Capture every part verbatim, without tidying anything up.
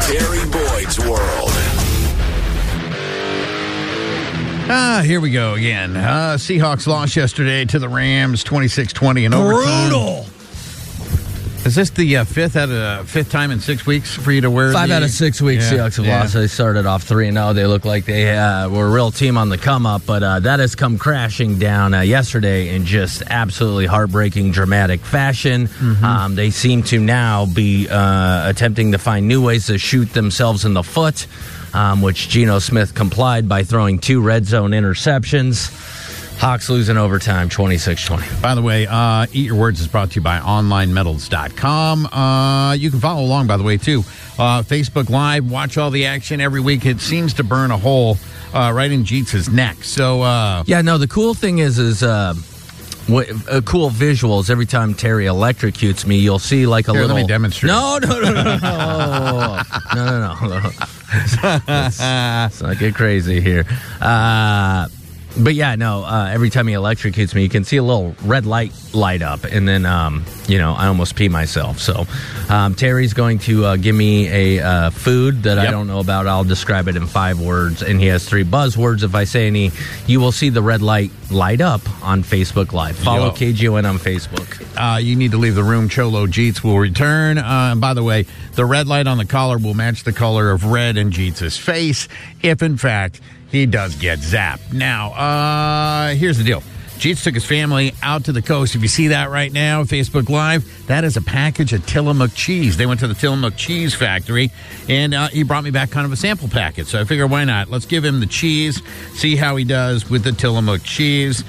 Terry Boyd's world. Ah, here we go again. Uh, Seahawks lost yesterday to the Rams, twenty-six twenty in overtime. Brutal. Is this the uh, fifth out of uh, fifth time in six weeks for you to wear? Five the, out of six weeks, yeah, Seahawks have yeah. lost. They started off three and oh. They look like they uh, were a real team on the come up, but uh, that has come crashing down uh, yesterday in just absolutely heartbreaking, dramatic fashion. Mm-hmm. Um, they seem to now be uh, attempting to find new ways to shoot themselves in the foot, um, which Geno Smith complied by throwing two red zone interceptions. Hawks losing overtime, twenty-six twenty. By the way, uh, Eat Your Words is brought to you by online metals dot com. Uh, you can follow along, by the way, too. Uh, Facebook Live, watch all the action every week. It seems to burn a hole uh, right in Jeets' neck. So, uh, yeah, no, the cool thing is, is uh, what, uh, cool visuals. Every time Terry electrocutes me, you'll see like a here, little. let me demonstrate. No, no, no, no, no, no, no, no. Let's, let's not get crazy here. Uh, But yeah, no, uh, every time he electrocutes me, you can see a little red light light up, and then, um, you know, I almost pee myself. So um, Terry's going to uh, give me a uh, food that yep. I don't know about. I'll describe it in five words, and he has three buzzwords. If I say any, you will see the red light light up on Facebook Live. Follow Yo. K G O N on Facebook. Uh, you need to leave the room. Cholo Jeets will return. Uh, and by the way, the red light on the collar will match the color of red in Jeets' face if, in fact, he does get zapped. Now, uh, here's the deal. Jeets took his family out to the coast. If you see that right now, Facebook Live, that is a package of Tillamook cheese. They went to the Tillamook cheese factory, and uh, he brought me back kind of a sample packet. So I figured, why not? Let's give him the cheese, see how he does with the Tillamook cheese.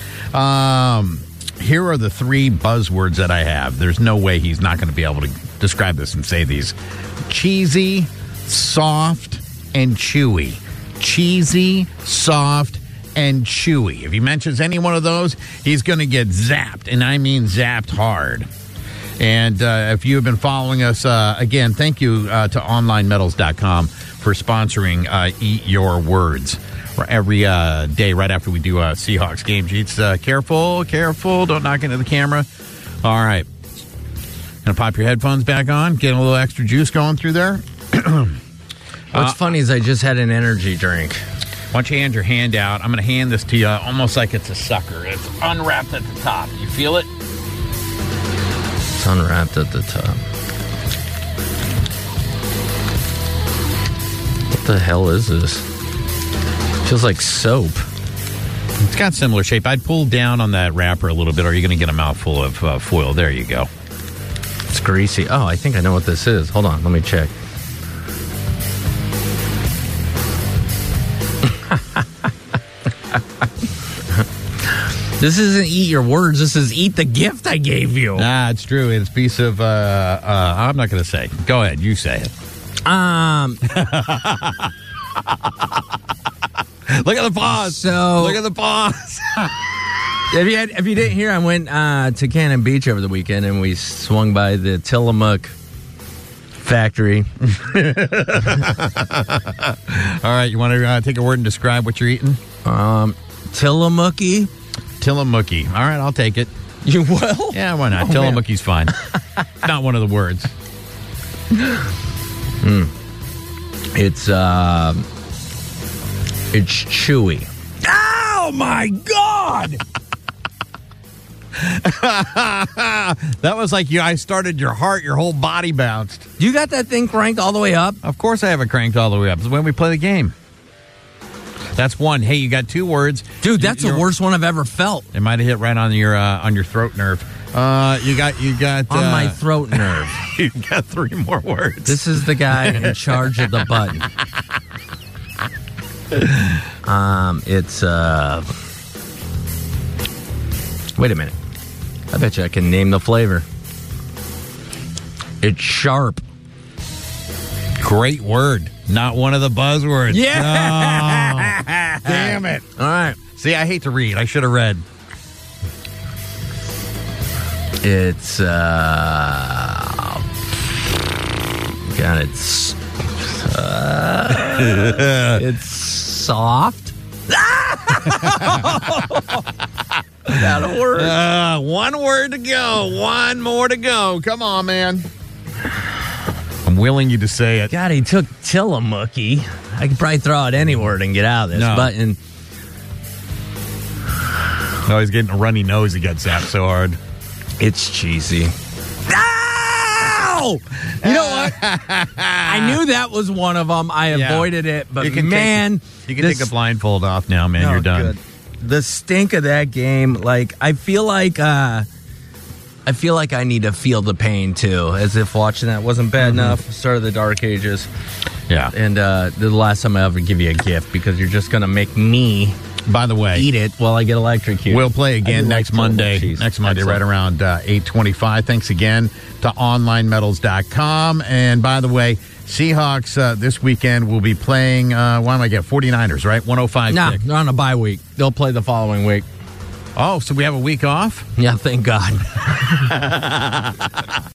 Um, here are the three buzzwords that I have. There's no way he's not going to be able to describe this and say these. Cheesy, soft, and chewy. Cheesy, soft, and chewy. If he mentions any one of those, he's going to get zapped, and I mean zapped hard. And uh, if you have been following us, uh, again, thank you uh, to online metals dot com for sponsoring uh, Eat Your Words every uh, day right after we do a Seahawks game. Jeets, uh, careful, careful, don't knock into the camera. All right. Gonna pop your headphones back on, get a little extra juice going through there. What's uh, funny is I just had an energy drink. Why don't you hand your hand out? I'm going to hand this to you almost like it's a sucker. It's unwrapped at the top. You feel it? It's unwrapped at the top. What the hell is this? Feels like soap. It's got similar shape. I'd pull down on that wrapper a little bit, or you're going to get a mouthful of uh, foil. There you go. It's greasy. Oh, I think I know what this is. Hold on. Let me check. This isn't Eat Your Words. This is Eat the Gift I gave you. Nah, it's true. It's a piece of, uh, uh, I'm not going to say. Go ahead. You say it. Um. Look at the pause. So, Look at the pause. if, you had, if you didn't hear, I went uh, to Cannon Beach over the weekend, and we swung by the Tillamook factory. All right. You want to uh, take a word and describe what you're eating? Um, Tillamookie. Tillamookie. All right, I'll take it. You will? Yeah, why not? Oh, Tillamookie's fine. Not one of the words. Mm. It's, uh, it's chewy. Oh, my God! That was like you. I started your heart, your whole body bounced. You got that thing cranked all the way up? Of course I have it cranked all the way up. It's when we play the game. That's one. Hey, you got two words. Dude, that's You're, the worst one I've ever felt. It might have hit right on your uh, on your throat nerve. Uh, you got you got on uh, my throat nerve. You got three more words. This is the guy in charge of the button. Um, it's uh. Wait a minute. I bet you I can name the flavor. It's sharp. Great word. Not one of the buzzwords. Yeah. Oh, damn it. All right. See, I hate to read. I should have read. It's, uh... God, it's... Uh, it's soft. That'll work. Uh, one word to go. One more to go. Come on, man. I'm willing you to say it. God, he took Tillamook-y. I could probably throw out any word and get out of this. No. But in, Oh, he's getting a runny nose. He got zapped so hard. it's cheesy. Ow! You know what? I knew that was one of them. I Yeah. avoided it, but You can man, take, you can this- take the blindfold off now, man. Oh, You're done. good. The stink of that game, like I feel like uh I feel like I need to feel the pain too, as if watching that wasn't bad Mm-hmm. enough. Start of the Dark Ages. Yeah. And uh the last time I ever give you a gift because you're just gonna make me By the way, eat it while I get electrocuted. we'll play I again do like next total Monday. cheese. Next Monday, Excellent. right around uh, eight twenty-five. Thanks again to online metals dot com. And by the way, Seahawks uh, this weekend will be playing, uh, why am I getting forty-niners, right? one oh five. Nah, they're on a bye week. They'll play the following week. Oh, so we have a week off? Yeah, thank God.